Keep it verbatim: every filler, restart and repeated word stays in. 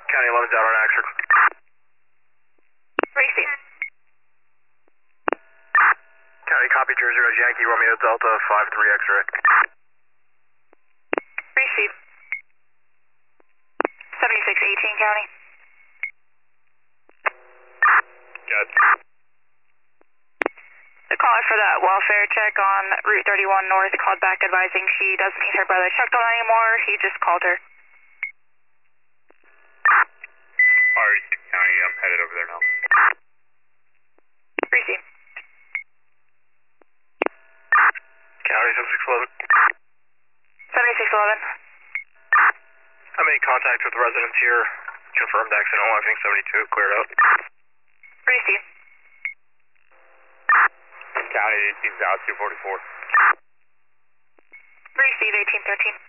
County eleven's out on Axford. Receive. County copy zero zero Yankee Romeo Delta five three X-ray. Receive. seventy-six eighteen County. Got The caller for that welfare check on Route thirty-one North called back advising she doesn't need her brother checked on anymore. He just called her. Alright, County, I'm headed over there now. Receive. County seventy-six eleven. seventy-six eleven. I made contact with residents here. Confirmed accidental lifting seventy-two, cleared out. Receive. County eighteen South two forty-four. Receive eighteen thirteen.